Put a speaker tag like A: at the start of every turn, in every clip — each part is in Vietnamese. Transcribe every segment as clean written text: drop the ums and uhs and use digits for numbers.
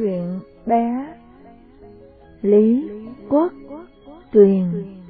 A: Truyện bé Lý Quốc Tuyền.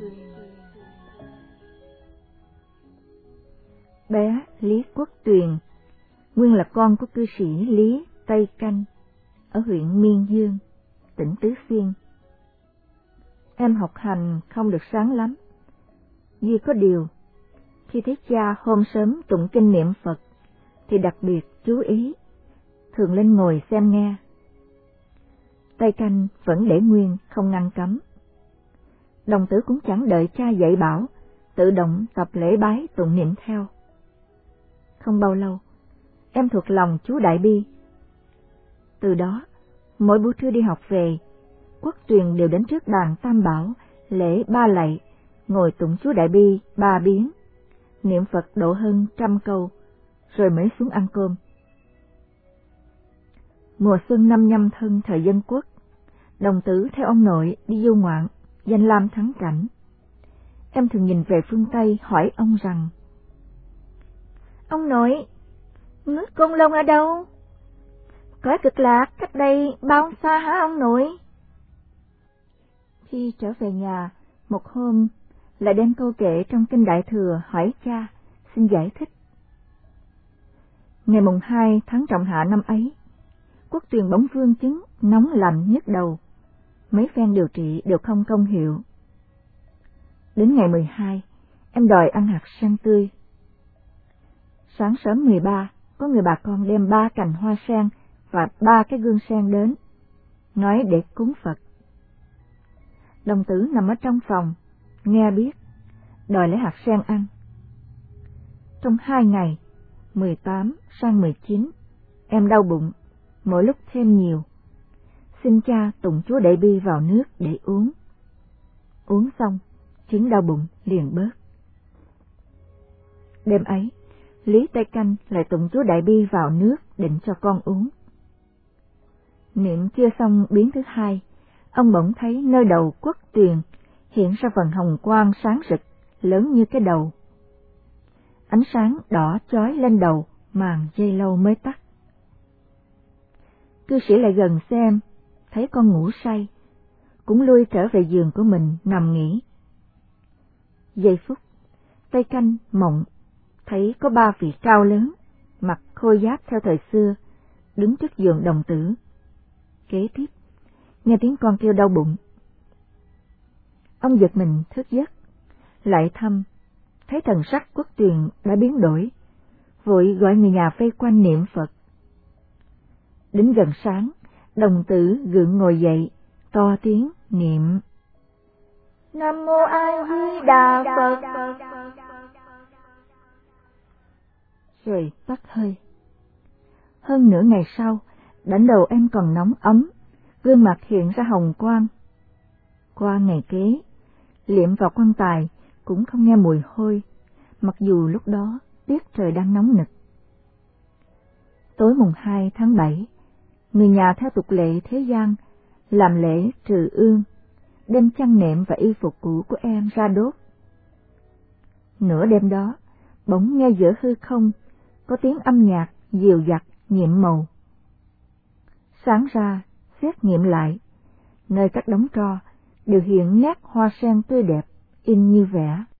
A: Bé Lý Quốc Tuyền nguyên là con của cư sĩ Lý Tây Canh ở huyện Miên Dương, tỉnh Tứ Xuyên. Em học hành không được sáng lắm, duy có điều khi thấy cha hôm sớm tụng kinh niệm Phật thì đặc biệt chú ý, thường lên ngồi xem nghe. Tây Canh vẫn để nguyên, không ngăn cấm. Đồng tử cũng chẳng đợi cha dạy bảo, tự động tập lễ bái tụng niệm theo. Không bao lâu, em thuộc lòng chú Đại Bi. Từ đó, mỗi buổi trưa đi học về, Quốc Tuyền đều đến trước bàn Tam Bảo, lễ ba lạy, ngồi tụng chú Đại Bi 3 biến, niệm Phật độ hơn 100 câu, rồi mới xuống ăn cơm. Mùa xuân năm Nhâm Thân thời Dân Quốc, đồng tử theo ông nội đi du ngoạn, danh lam thắng cảnh. Em thường nhìn về phương Tây hỏi ông rằng: "Ông nội, nước Côn Lôn ở đâu? Cõi Cực Lạc cách đây bao xa hả ông nội?" Khi trở về nhà, một hôm lại đem câu kệ trong Kinh Đại Thừa hỏi cha, xin giải thích. Ngày mùng 2 tháng Trọng Hạ năm ấy, Quốc Tuyền bỗng vương chứng nóng lạnh nhức đầu, mấy phen điều trị đều không công hiệu. Đến ngày 12, em đòi ăn hạt sen tươi. Sáng sớm 13, có người bà con đem 3 cành hoa sen và 3 cái gương sen đến, nói để cúng Phật. Đồng tử nằm ở trong phòng, nghe biết, đòi lấy hạt sen ăn. Trong 2 ngày, 18 sang 19, em đau bụng, mỗi lúc thêm nhiều. Xin cha tụng chú Đại Bi vào nước để uống. Uống xong, chứng đau bụng liền bớt. Đêm ấy, Lý Tây Canh lại tụng chú Đại Bi vào nước định cho con uống. Niệm chưa xong biến thứ 2, ông bỗng thấy nơi đầu Quốc Tuyền hiện ra phần hồng quang sáng rực, lớn như cái đầu. Ánh sáng đỏ chói lên đầu, màn giây lâu mới tắt. Cư sĩ lại gần xem, thấy con ngủ say, cũng lui trở về giường của mình nằm nghỉ. Giây phút, Tây Canh mộng, thấy có 3 vị cao lớn, mặc khôi giáp theo thời xưa, đứng trước giường đồng tử. Kế tiếp, nghe tiếng con kêu đau bụng. Ông giật mình thức giấc, lại thăm, thấy thần sắc Quốc Tuyền đã biến đổi, vội gọi người nhà vây quanh niệm Phật. Đến gần sáng, đồng tử gượng ngồi dậy, to tiếng niệm: Nam Mô A Di Đà Phật, rồi tắt hơi. Hơn nửa ngày sau, đỉnh đầu em còn nóng ấm, gương mặt hiện ra hồng quang. Qua ngày kế, liệm vào quan tài cũng không nghe mùi hôi, mặc dù lúc đó tiết trời đang nóng nực. Tối mùng 2 tháng 7, người nhà theo tục lệ thế gian làm lễ trừ ương, đem chăn nệm và y phục cũ của em ra đốt. Nửa đêm đó, bỗng nghe giữa hư không có tiếng âm nhạc dịu dặt nhiệm màu. Sáng ra, xét nghiệm lại, nơi các đống tro đều hiện nét hoa sen tươi đẹp, in như vẽ.